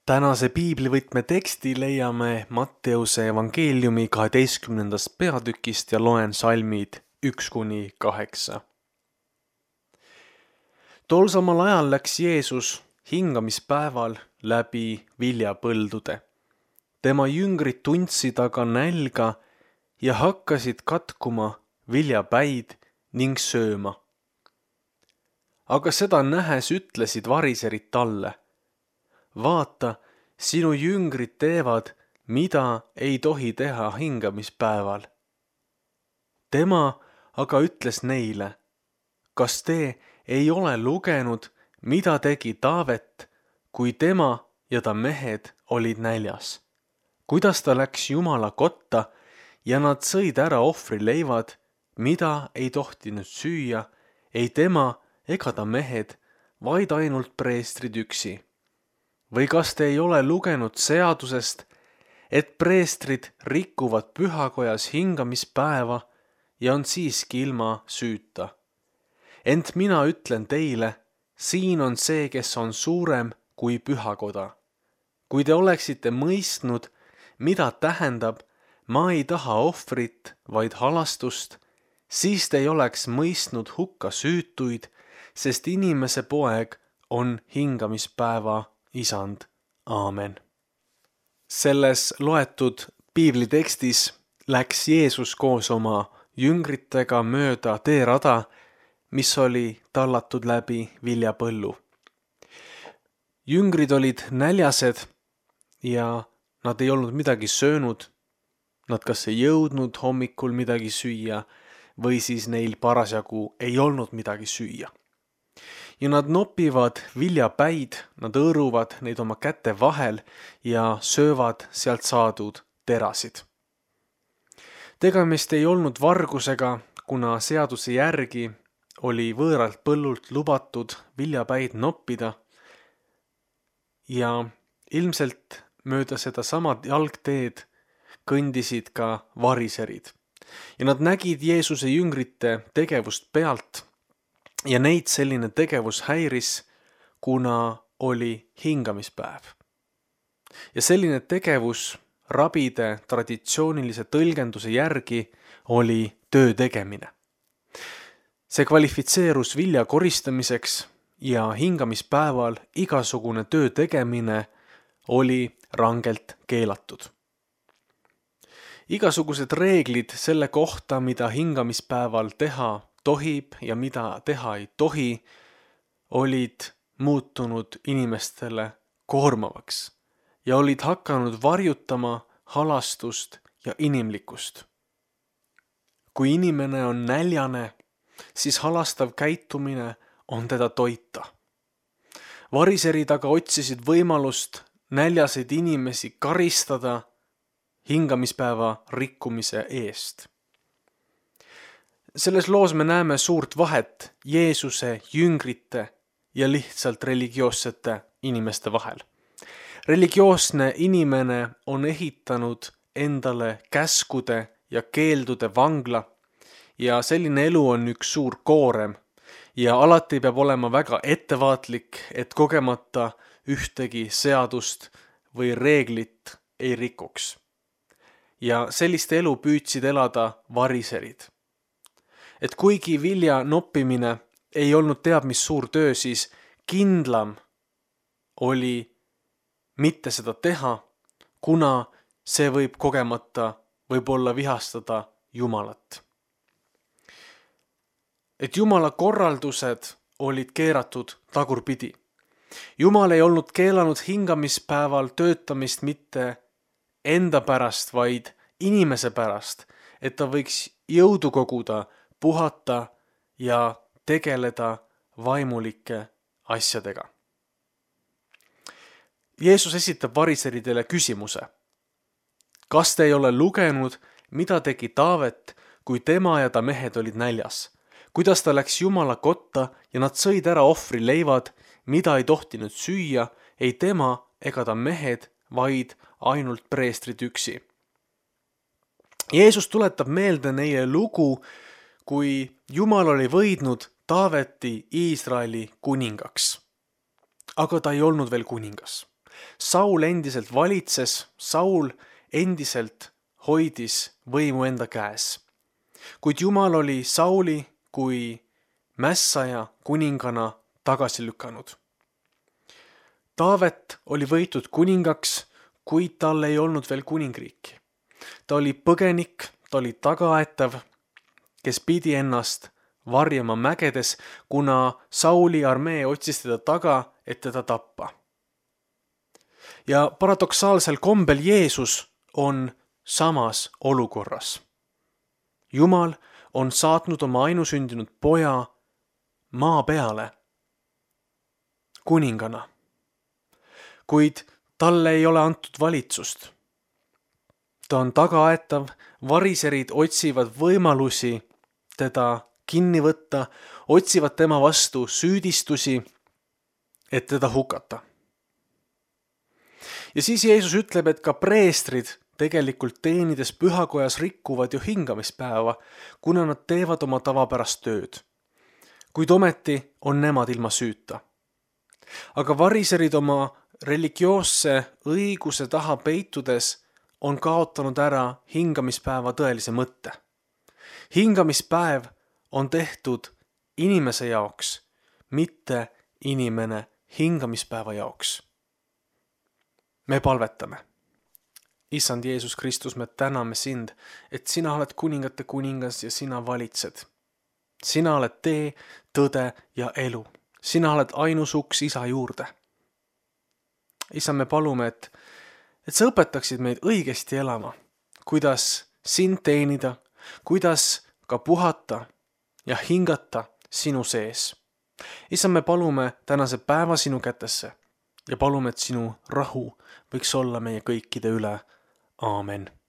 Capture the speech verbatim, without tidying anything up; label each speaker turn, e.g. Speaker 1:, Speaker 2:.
Speaker 1: Tänase piiblivõtme teksti leiame Matteuse evangeeliumi kaheteistkümnendast peatükist ja loen salmid üks kuni kaheksa. Tol samal ajal läks Jeesus hingamispäeval läbi viljapõldude. Tema jüngrid tundsid aga nälga ja hakkasid katkuma viljapäid ning sööma. Aga seda nähes ütlesid variserid talle: vaata, sinu jüngrid teevad, mida ei tohi teha hingamispäeval. Tema aga ütles neile: kas te ei ole lugenud, mida tegi Taavet, kui tema ja ta mehed olid näljas? Kuidas ta läks Jumala kotta ja nad sõid ära ohvrileivad, mida ei tohtinud süüa, ei tema ega ta mehed, vaid ainult preestrid üksi? Või kas te ei ole lugenud seadusest, et preestrid rikuvad pühakojas hingamispäeva ja on siiski ilma süüta? Ent mina ütlen teile, siin on see, kes on suurem kui pühakoda. Kui te oleksite mõistnud, mida tähendab, ma ei taha ohvrit, vaid halastust, siis te ei oleks mõistnud hukka süütuid, sest inimese poeg on hingamispäeva isand. Aamen. Selles loetud piiblitekstis läks Jeesus koos oma jüngritega mööda teerada, mis oli tallatud läbi viljapõllu. Jüngrid olid näljased ja nad ei olnud midagi söönud. Nad kas ei jõudnud hommikul midagi süüa või siis neil parasjagu ei olnud midagi süüa. Ja nad nopivad viljapäid, nad õõruvad neid oma käte vahel ja söövad sealt saadud terasid. Tegemist ei olnud vargusega, kuna seaduse järgi oli võõralt põllult lubatud viljapäid noppida ja ilmselt mööda seda samad jalgteed kõndisid ka variserid. Ja nad nägid Jeesuse jüngrite tegevust pealt ja neid selline tegevus häiris, kuna oli hingamispäev. Ja selline tegevus rabide traditsioonilise tõlgenduse järgi oli töö tegemine. See kvalifitseerus vilja koristamiseks ja hingamispäeval igasugune töö tegemine oli rangelt keelatud. Igasugused reeglid selle kohta, mida hingamispäeval teha tohib ja mida teha ei tohi, olid muutunud inimestele koormavaks ja olid hakanud varjutama halastust ja inimlikkust. Kui inimene on näljane, siis halastav käitumine on teda toita. Variserid aga otsisid võimalust näljaseid inimesi karistada hingamispäeva rikkumise eest. Selles loos me näeme suurt vahet Jeesuse jüngrite ja lihtsalt religioossete inimeste vahel. Religioosne inimene on ehitanud endale käskude ja keeldude vangla ja selline elu on üks suur koorem ja alati peab olema väga ettevaatlik, et kogemata ühtegi seadust või reeglit ei rikuks. Ja sellist elu püüdsid elada variserid. Et kuigi vilja noppimine ei olnud teab mis suur töö, siis kindlam oli mitte seda teha, kuna see võib kogemata võib-olla vihastada Jumalat. Et Jumala korraldused olid keeratud tagurpidi. Jumal ei olnud keelanud hingamispäeval töötamist mitte enda pärast, vaid inimese pärast, et ta võiks jõudu koguda, puhata ja tegeleda vaimulike asjadega. Jeesus esitab variseridele küsimuse. Kas te ei ole lugenud, mida tegi Taavet, kui tema ja ta mehed olid näljas? Kuidas ta läks Jumala kotta ja nad sõid ära ohvrileivad, mida ei tohtinud süüa, ei tema ega ta mehed, vaid ainult preestrid üksi. Jeesus tuletab meelde neile lugu, kui Jumal oli võidnud Taaveti Iisraeli kuningaks. Aga ta ei olnud veel kuningas. Saul endiselt valitses, Saul endiselt hoidis võimu enda käes. Kuid Jumal oli Sauli kui mässaja kuningana tagasi lükanud. Taavet oli võitud kuningaks, kuid tal ei olnud veel kuningriiki. Ta oli põgenik, ta oli tagaaetav, kes pidi ennast varjama mägedes, kuna Sauli armee otsis teda taga, et teda tappa. Ja paradoksaalsel kombel Jeesus on samas olukorras. Jumal on saatnud oma ainusündinud poja maa peale kuningana, kuid talle ei ole antud valitsust. Ta on tagaaetav, variserid otsivad võimalusi teda kinni võtta, otsivad tema vastu süüdistusi, et teda hukata. Ja siis Jeesus ütleb, et ka preestrid tegelikult teenides pühakojas rikkuvad ju hingamispäeva, kuna nad teevad oma tavapärast tööd. Kuid ometi on nemad ilma süüta. Aga variserid oma religioosse õiguse taha peitudes on kaotanud ära hingamispäeva tõelise mõtte. Hingamispäev on tehtud inimese jaoks, mitte inimene hingamispäeva jaoks. Me palvetame. Issand Jeesus Kristus, me täname sind, et sina oled kuningate kuningas ja sina valitsed. Sina oled tee, tõde ja elu. Sina oled ainus uks isa juurde. Issand, me palume, et, et sa õpetaksid meid õigesti elama, kuidas sind teenida, kuidas ka puhata ja hingata sinu sees. Issand, me palume tänase päeva sinu kätesse ja palume, et sinu rahu võiks olla meie kõikide üle. Aamen.